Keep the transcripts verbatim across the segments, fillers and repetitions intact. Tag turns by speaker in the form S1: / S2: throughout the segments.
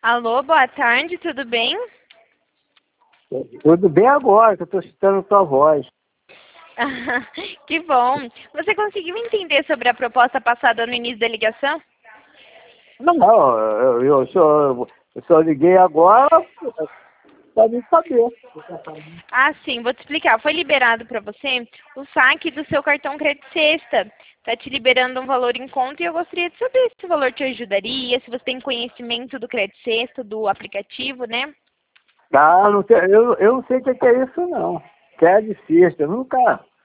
S1: Alô, boa tarde, tudo bem?
S2: Tudo bem agora, que eu estou escutando tua voz.
S1: Que bom. Você conseguiu entender sobre a proposta passada no início da ligação?
S2: Não, não, eu, eu, só, eu só liguei agora para me saber.
S1: Ah, sim, vou te explicar. Foi liberado para você o saque do seu cartão Crédito Sexta. Está te liberando um valor em conta e eu gostaria de saber se o valor te ajudaria, se você tem conhecimento do Crédito Sexta, do aplicativo, né?
S2: Ah, não sei, eu, eu não sei o que é isso, não. Que é de sexta, eu nunca.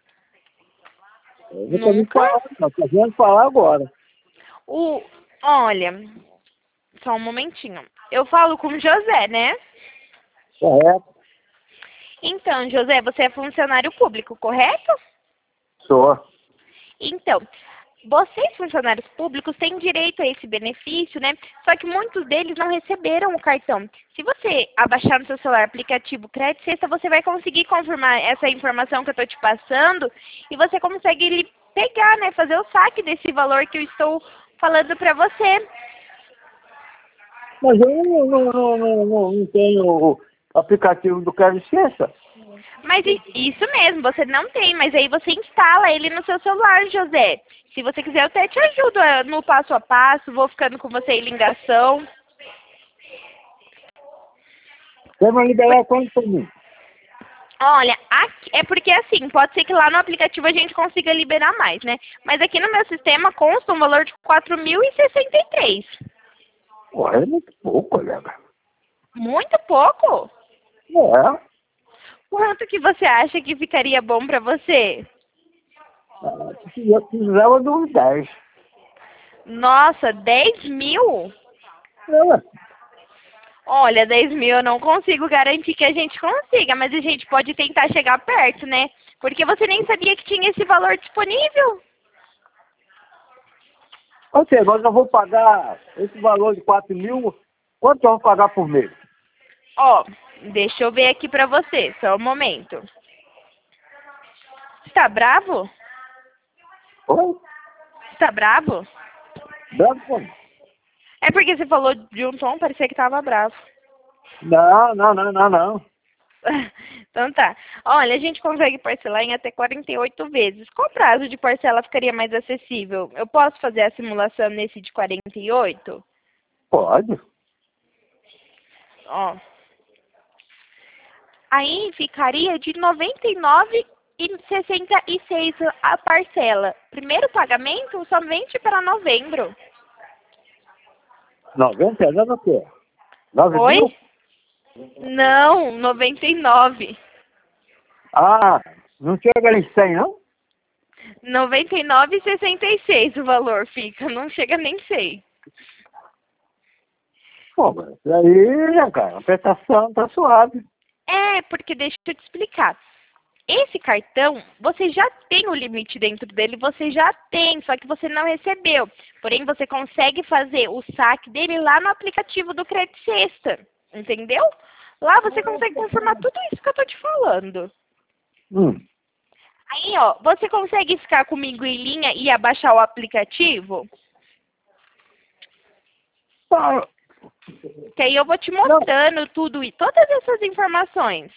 S2: Eu nunca me
S1: Nunca?
S2: falar, não, estou vendo falar agora.
S1: O, olha, só um momentinho. Eu falo com o José, né?
S2: Correto,
S1: Então, José, você é funcionário público, correto?
S2: sou.
S1: Então, vocês, funcionários públicos, têm direito a esse benefício, né? Só que muitos deles não receberam o cartão. Se você abaixar no seu celular o aplicativo Crédito Sexta, você vai conseguir confirmar essa informação que eu estou te passando e você consegue ele pegar, né? Fazer o saque desse valor que eu estou falando para você.
S2: Mas eu não, não, não, não, não, não tenho o aplicativo do Crédito Sexta.
S1: Mas i- isso mesmo, você não tem, mas aí você instala ele no seu celular, José. Se você quiser, eu até te ajudo eh, no passo a passo, vou ficando com você em ligação.
S2: Você vai liberar quanto para mim?
S1: Olha, aqui, é porque assim, pode ser que lá no aplicativo a gente consiga liberar mais, né? Mas aqui no meu sistema consta um valor de quatro mil e sessenta e três.
S2: Pô, é muito pouco, colega.
S1: Muito pouco?
S2: É.
S1: Quanto que você acha que ficaria bom pra você?
S2: Ah, eu precisava de uns dez.
S1: Nossa, dez mil?
S2: É,
S1: Olha, dez mil eu não consigo garantir que a gente consiga, mas a gente pode tentar chegar perto, né? Porque você nem sabia que tinha esse valor disponível.
S2: ou seja, nós já vou pagar esse valor de quatro mil, quanto eu vou pagar por mês?
S1: Ó, deixa eu ver aqui pra você, só um momento. Tá bravo?
S2: Oi?
S1: Tá bravo?
S2: Branco, pô?
S1: É porque você falou de um tom, parecia que tava bravo.
S2: Não, não, não, não, não.
S1: Então tá. Olha, a gente consegue parcelar em até quarenta e oito vezes. Qual prazo de parcela ficaria mais acessível? Eu posso fazer a simulação nesse de quarenta e oito?
S2: Pode.
S1: Ó. Aí ficaria de noventa e nove e sessenta e seis a parcela. Primeiro pagamento somente para novembro.
S2: noventa é o quê? nove
S1: Oi?
S2: mil?
S1: Não, noventa e nove.
S2: Ah, não chega em cem, não?
S1: noventa e nove e sessenta e seis o valor fica, não chega nem sei.
S2: Pô, mas isso aí, né, cara, a prestação tá suave.
S1: É, porque deixa eu te explicar. Esse cartão, você já tem o limite dentro dele, você já tem, só que você não recebeu. Porém, você consegue fazer o saque dele lá no aplicativo do Crédito Sexta, entendeu? Lá você consegue confirmar tudo isso que eu tô te falando.
S2: Hum.
S1: Aí, ó, você consegue ficar comigo em linha e abaixar o aplicativo?
S2: Ah,
S1: Que aí eu vou te mostrando tudo e todas essas informações.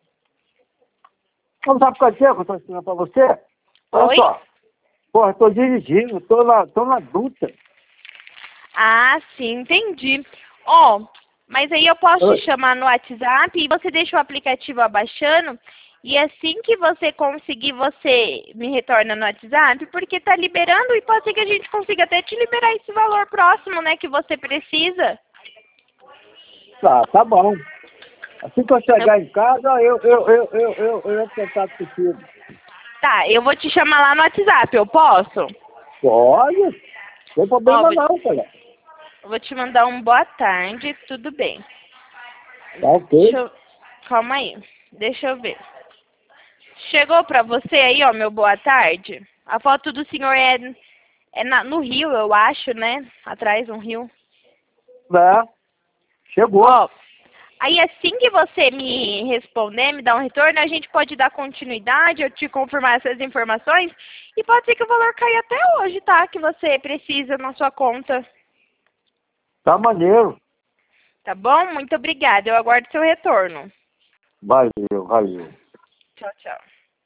S2: não sabe por que eu tô ensinando pra você? Olha
S1: Oi?
S2: só. Pô, eu tô dirigindo, tô na, tô na duta.
S1: Ah, sim, entendi. Ó, mas aí eu posso
S2: Oi.
S1: te chamar no WhatsApp e você deixa o aplicativo abaixando e assim que você conseguir, você me retorna no WhatsApp, porque tá liberando e pode ser que a gente consiga até te liberar esse valor próximo, né, que você precisa.
S2: Tá, tá bom. Assim que eu chegar em casa, eu, eu, eu, eu, eu, eu entro em contato contigo.
S1: Tá, eu vou te chamar lá no WhatsApp, eu posso?
S2: Pode. Não tem
S1: Ó,
S2: problema
S1: vou,
S2: não, cara.
S1: eu vou te mandar um boa tarde, tudo bem.
S2: Tá ok.
S1: Deixa eu... Calma aí, deixa eu ver. Chegou pra você aí, ó, meu boa tarde? A foto do senhor é, é na- no rio, eu acho, né? Atrás, um rio.
S2: Né? Chegou.
S1: Ó, aí assim que você me responder, me dar um retorno, a gente pode dar continuidade, eu te confirmar essas informações e pode ser que o valor caia até hoje, tá? Que você precisa na sua conta.
S2: Tá maneiro.
S1: Tá bom? Muito obrigada. Eu aguardo seu retorno.
S2: Valeu, valeu.
S1: Tchau, tchau.